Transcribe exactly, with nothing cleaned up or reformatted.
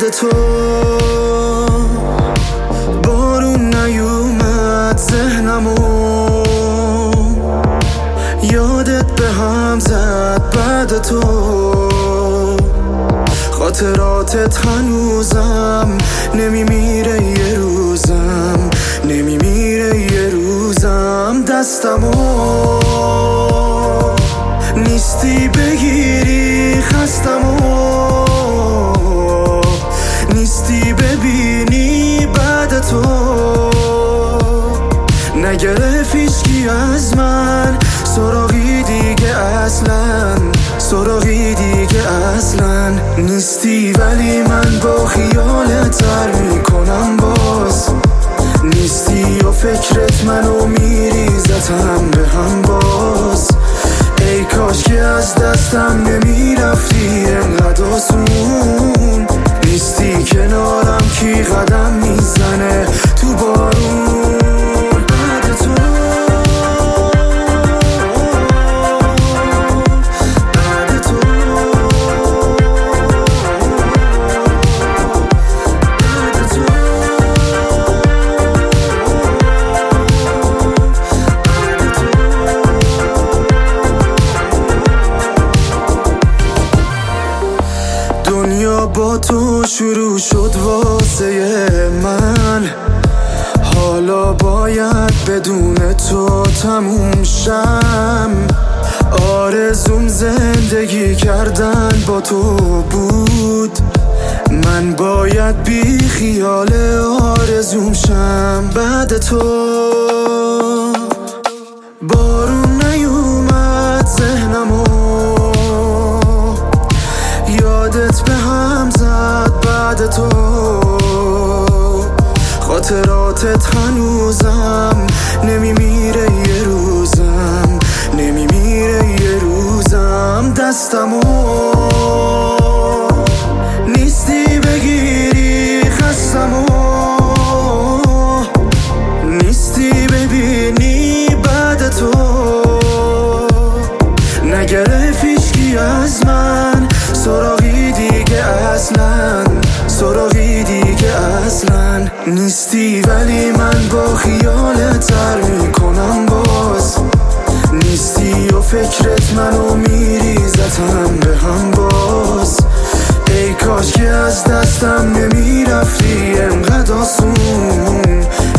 بعد تو بارون نیومد ذهنمو، یادت به هم زد بعد تو، خاطراتت هنوزم نمیمیره یه روزم، نمیمیره یه روزم. دستمو نیستی بگیری، خستمو نیستی ببینی بعد تو، نگرفت هیچکی از من سراغی دیگه اصلا، سراغی دیگه اصلا نیستی. ولی من با خیالت سر میکنم باز، نیستی و فکرت منو میریزتم به هم باز. ای کاش که از دستم نمیرفتی انقدر آسون، نیستی کنارم کی قدم میزنه تو بارون. دنیا با تو شروع شد واسه من، حالا باید بدون تو تموم شم. آرزوم زندگی کردن با تو بود، من باید بی خیال آرزوم شم بعد تو. بارون نیومد ذهنمو، یادت به هم زد بعد تو، خاطراتت هنوزم نمیمیره یه روزم، نمیمیره یه روزم. دستمو نیستی بگیری، خستمو نیستی ببینی بعد تو، نگرفت هیچکی از من سراغی دیگه اصلا، سراغی دیگه اصلا نیستی. ولی من با خیالت سر میکنم باز، نیستی و فکرت منو میریزتم به هم باز. ای کاش که از دستم نمیرفتی انقدر آسون،